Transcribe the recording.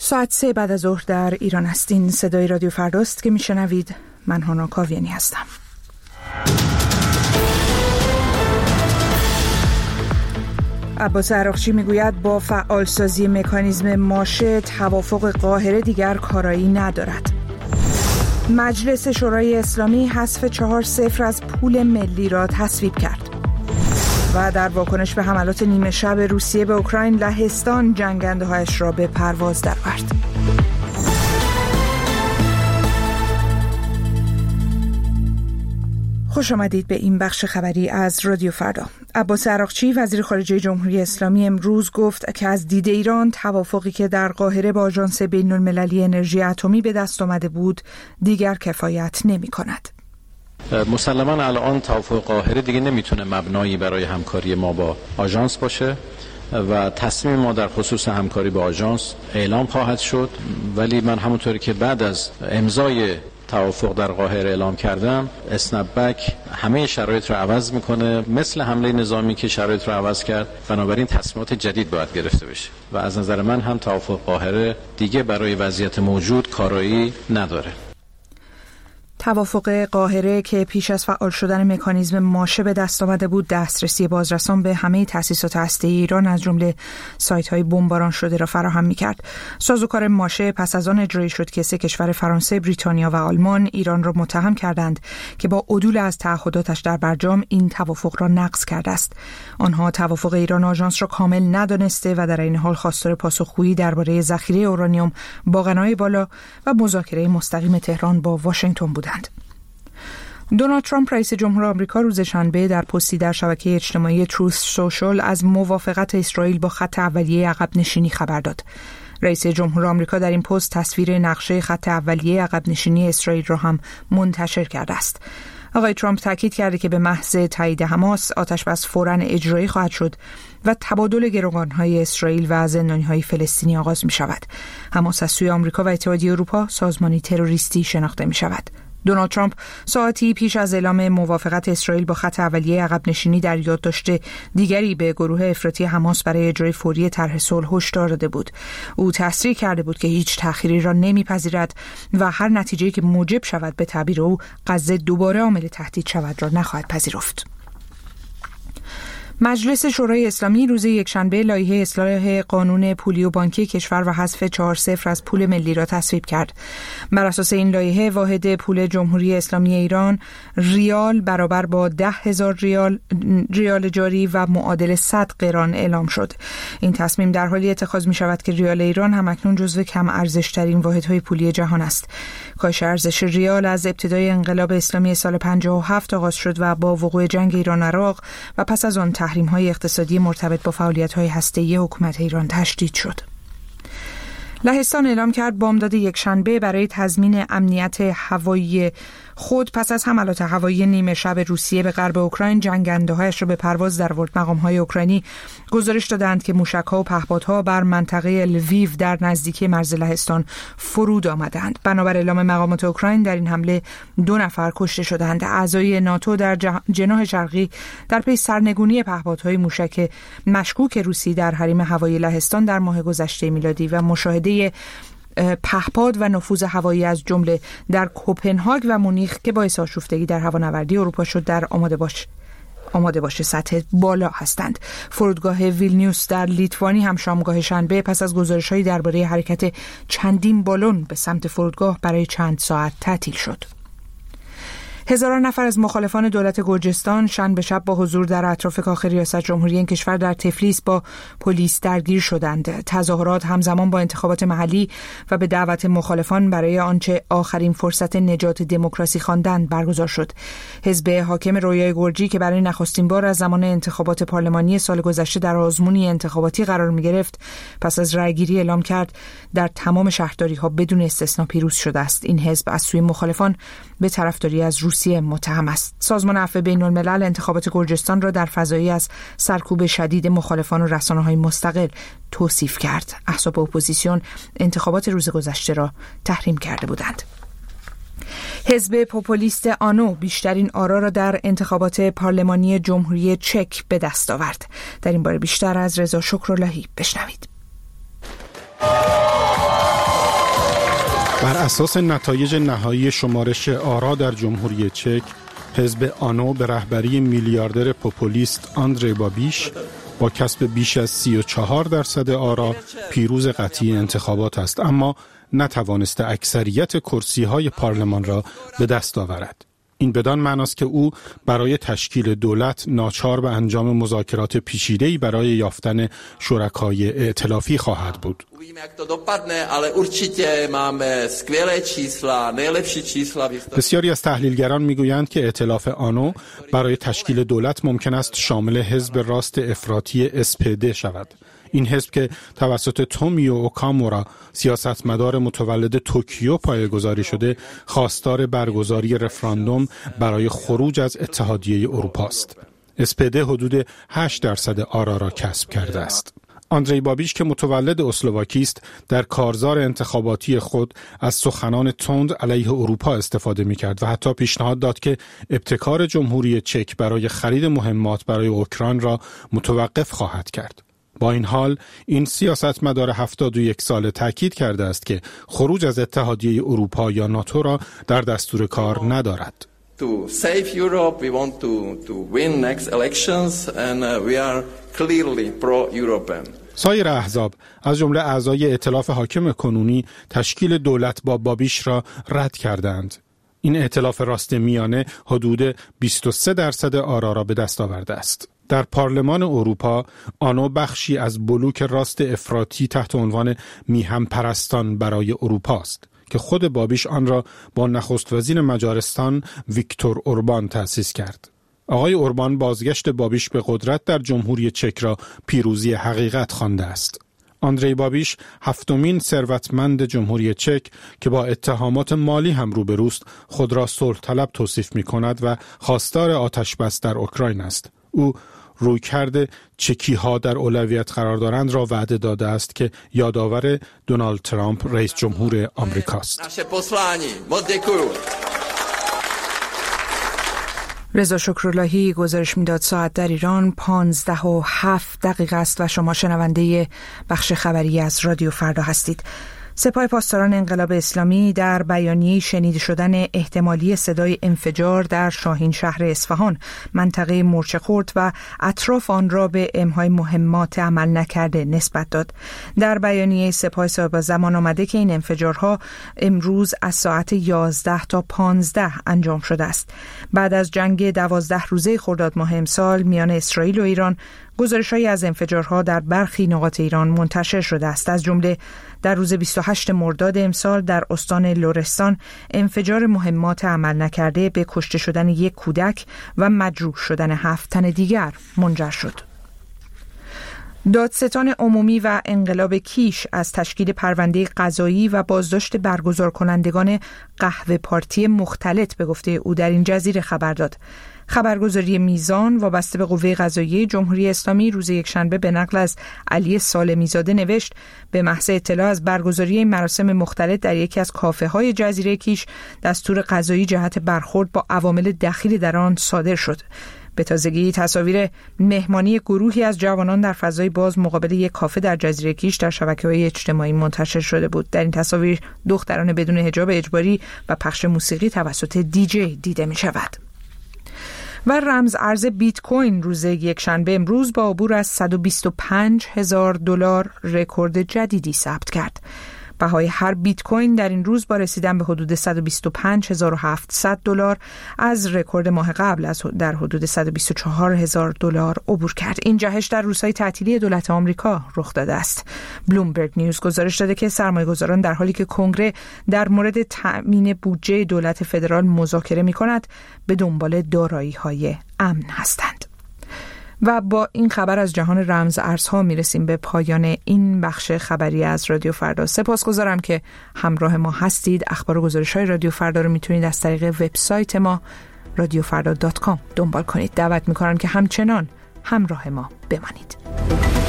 ساعت 3 بعد از ظهر در ایران هستین. صدای رادیو فرداست که میشنوید. من هانا کاویانی هستم. عباس عراقچی میگوید با فعالسازی مکانیزم ماشه توافق قاهره دیگر کارایی ندارد. مجلس شورای اسلامی حذف 4-0 از پول ملی را تصویب کرد. و در واکنش به حملات نیمه شب روسیه به اوکراین، لهستان جنگنده‌هایش را به پرواز درآورد. خوش آمدید به این بخش خبری از رادیو فردا. عباس عراقچی وزیر خارجه جمهوری اسلامی امروز گفت که از دید ایران توافقی که در قاهره با آژانس بین‌المللی انرژی اتمی به دست آمده بود دیگر کفایت نمی‌کند. مسلماً الان توافق قاهره دیگه نمیتونه مبنایی برای همکاری ما با آژانس باشه و تصمیم ما در خصوص همکاری با آژانس اعلام خواهد شد، ولی من همونطوری که بعد از امضای توافق در قاهره اعلام کردم، اسنپ‌بک همه شرایط رو عوض میکنه، مثل حمله نظامی که شرایط رو عوض کرد. بنابراین تصمیمات جدید باید گرفته بشه و از نظر من هم توافق قاهره دیگه برای وضعیت موجود کارایی نداره. توافق قاهره که پیش از فعال شدن مکانیزم ماشه به دست آمده بود، دسترسی بازرسان به همه تأسیسات هسته‌ای ایران از جمله سایت‌های بمباران شده را فراهم می‌کرد. سازوکار ماشه پس از آن اجرایی شد که 3 کشور فرانسه، بریتانیا و آلمان ایران را متهم کردند که با عدول از تعهداتش در برجام این توافق را نقض کرده است. آنها توافق ایران آژانس را کامل ندانسته و در این حال خواستار پاسخگویی درباره ذخیره اورانیوم با غنای بالا و مذاکره مستقیم تهران با واشنگتن بودند. دونالد ترامپ رئیس جمهور آمریکا روز شنبه در پستی در شبکه اجتماعی تروث سوشال از موافقت اسرائیل با خط اولیه عقب نشینی خبر داد. رئیس جمهور آمریکا در این پست تصویر نقشه خط اولیه عقب نشینی اسرائیل را هم منتشر کرده است. آقای ترامپ تاکید کرده که به محض تایید حماس آتش‌بس فوراً اجرایی خواهد شد و تبادل گروگان‌های اسرائیل و زندانی‌های فلسطینی آغاز می‌شود. حماس از سوی آمریکا و اتحادیه اروپا سازمانی تروریستی شناخته می‌شود. دونالد ترامپ ساعتی پیش از اعلام موافقت اسرائیل با خط اولیه عقب نشینی در یادداشت دیگری به گروه افراطی حماس برای اجرای فوری طرح صلح هشدار داده بود. او تصریح کرده بود که هیچ تأخیری را نمیپذیرد و هر نتیجه‌ای که موجب شود به تعبیر او غزه دوباره عامل تهدید شود را نخواهد پذیرفت. مجلس شورای اسلامی روز یکشنبه لایحه اصلاح قانون پولی و بانکی کشور و حذف 4-0 از پول ملی را تصویب کرد. بر اساس این لایحه واحد پول جمهوری اسلامی ایران ریال برابر با 10,000 ریال جاری و معادل 100 قران اعلام شد. این تصمیم در حالی اتخاذ می شود که ریال ایران همکنون جزو کم ارزش ترین واحدهای پولی جهان است. کاهش ارزش ریال از ابتدای انقلاب اسلامی سال 57 آغاز شد و با وقوع جنگ ایران عراق و پس از آن تحریم‌های اقتصادی مرتبط با فعالیت‌های هسته‌ای حکومت ایران تشدید شد. لهستان اعلام کرد بامداد یکشنبه برای تضمین امنیت هوایی خود پس از حملات هوایی نیمه شب روسیه به غرب اوکراین جنگنده‌هایش را به پرواز درآورد. مقام‌های اوکراینی گزارش دادند که موشک‌ها و پهپادها بر منطقه لویو در نزدیکی مرز لهستان فرود آمدند. بنابر اعلام مقامات اوکراین در این حمله 2 نفر کشته شدند. اعضای ناتو در جناح شرقی در پی سرنگونی پهپادهای موشک مشکوک روسی در حریم هوایی لهستان در ماه گذشته میلادی و مشاهده پهپاد و نفوذ هوایی از جمله در کوپنهاگ و مونیخ که باعث آشفتگی در هوانوردی اروپا شد در آماده باش سطح بالا هستند. فرودگاه ویلنیوس در لیتوانی هم شامگاه شنبه پس از گزارش‌هایی درباره حرکت چندین بالون به سمت فرودگاه برای چند ساعت تعطیل شد. هزاران نفر از مخالفان دولت گرجستان شنبه شب با حضور در اطراف کاخ ریاست جمهوری این کشور در تفلیس با پلیس درگیر شدند. تظاهرات همزمان با انتخابات محلی و به دعوت مخالفان برای آنچه آخرین فرصت نجات دموکراسی خواندند برگزار شد. حزب حاکم رویای گرجی که برای نخستین بار از زمان انتخابات پارلمانی سال گذشته در آزمونی انتخاباتی قرار می‌گرفت، پس از رأیگیری اعلام کرد در تمام شهرداری‌ها بدون استثنا پیروز شده است. این حزب از سوی مخالفان به طرفداری از روسیه متهم است. سازمان عفو بین‌الملل انتخابات گرجستان را در فضایی از سرکوب شدید مخالفان و رسانه‌های مستقل توصیف کرد. احزاب اپوزیسیون انتخابات روز گذشته را تحریم کرده بودند. حزب پوپولیست آنو بیشترین آرا را در انتخابات پارلمانی جمهوری چک به دست آورد. در این باره بیشتر از رضا شکراللهی بشنوید. اساس نتایج نهایی شمارش آرا در جمهوری چک، حزب آنو به رهبری میلیاردر پوپولیست آندری بابیش با کسب بیش از 34% آرا پیروز قطعی انتخابات است، اما نتوانسته اکثریت کرسی‌های پارلمان را به دست آورد. این بدان معناست که او برای تشکیل دولت ناچار به انجام مذاکرات پیچیده‌ای برای یافتن شرکای ائتلافی خواهد بود. بسیاری از تحلیلگران میگویند که ائتلاف آنو برای تشکیل دولت ممکن است شامل حزب راست افراطی SPD شود. این حزب که توسط تومیو اوکامورا سیاستمدار متولد توکیو پایه‌گذاری شده، خواستار برگزاری رفراندوم برای خروج از اتحادیه اروپا است. SPD حدود 8% آرا را کسب کرده است. آندری بابیش که متولد اسلواکی است، در کارزار انتخاباتی خود از سخنان تند علیه اروپا استفاده می‌کرد و حتی پیشنهاد داد که ابتکار جمهوری چک برای خرید مهمات برای اوکراین را متوقف خواهد کرد. با این حال این سیاستمدار 71 ساله تاکید کرده است که خروج از اتحادیه اروپا یا ناتو را در دستور کار ندارد. To save Europe, we want to win next elections and we are clearly pro-European. سایر احزاب از جمله اعضای ائتلاف حاکم کنونی تشکیل دولت با بابیش را رد کردند. این ائتلاف راست میانه حدود 23% آرا را به دست آورده است. در پارلمان اروپا آنو بخشی از بلوک راست افراطی تحت عنوان میهم پرستان برای اروپا است که خود بابیش آن را با نخست وزیر مجارستان ویکتور اوربان تأسیس کرد. آقای اوربان بازگشت بابیش به قدرت در جمهوری چک را پیروزی حقیقت خوانده است. آندری بابیش هفتمین ثروتمند جمهوری چک که با اتهامات مالی هم روبروست، خود را صلح طلب توصیف می کند و خواستار آتش بس در اوکراین است. او رویکرد چکی ها در اولویت قرار دارند را وعده داده است که یادآور دونالد ترامپ رئیس جمهور آمریکاست. رضا شکراللهی گزارش میداد. ساعت در ایران 15:07 است و شما شنونده بخش خبری از رادیو فردا هستید. سپاه پاسداران انقلاب اسلامی در بیانیه شنیده شدن احتمالی صدای انفجار در شاهین شهر اصفهان منطقه مورچه خورد و اطراف آن را به امهای مهمات عمل نکرده نسبت داد. در بیانیه سپاه صاحب زمان آمده که این انفجارها امروز از ساعت 11 تا 15 انجام شده است. بعد از جنگ 12 روزه خرداد ماه امسال میان اسرائیل و ایران، گزارش‌هایی از انفجارها در برخی نقاط ایران منتشر شده است. از جمله در روز 28 مرداد امسال در استان لرستان انفجار مهمات عمل نکرده به کشته شدن یک کودک و مجروح شدن 7 تن دیگر منجر شد. دادستان عمومی و انقلاب کیش از تشکیل پرونده قضایی و بازداشت برگزار کنندگان قهوه پارتی مختلط به گفته او در این جزیره خبر داد. خبرگزاری میزان وابسته به قوه قضاییه جمهوری اسلامی روز یکشنبه به نقل از علی سالمی زاده نوشت: به محض اطلاع از برگزاری مراسم مختلط در یکی از کافه‌های جزیره کیش، دستور قضایی جهت برخورد با عوامل دخیل در آن صادر شد. به تازگی تصاویر مهمانی گروهی از جوانان در فضای باز مقابل یک کافه در جزیره کیش در شبکه‌های اجتماعی منتشر شده بود. در این تصاویر دختران بدون حجاب اجباری و پخش موسیقی توسط دیجی دیده می شود. و رمز ارز بیت کوین روز یکشنبه امروز با عبور از $125,000 رکورد جدیدی ثبت کرد. بهای هر بیت کوین در این روز با رسیدن به حدود $125,700 از رکورد ماه قبل از در حدود $124,000 عبور کرد. این جهش در روزهای تعطیلی دولت آمریکا رخ داده است. بلومبرگ نیوز گزارش داده که سرمایه‌گذاران در حالی که کنگره در مورد تأمین بودجه دولت فدرال مذاکره می‌کند، به دنبال دارایی‌های امن هستند. و با این خبر از جهان رمز ارزها میرسیم به پایان این بخش خبری از رادیو فردا. سپاسگزارم که همراه ما هستید. اخبار و گزارش‌های رادیو فردا رو میتونید از طریق وبسایت ما radiofarda.com دنبال کنید. دعوت میکنم که همچنان همراه ما بمانید.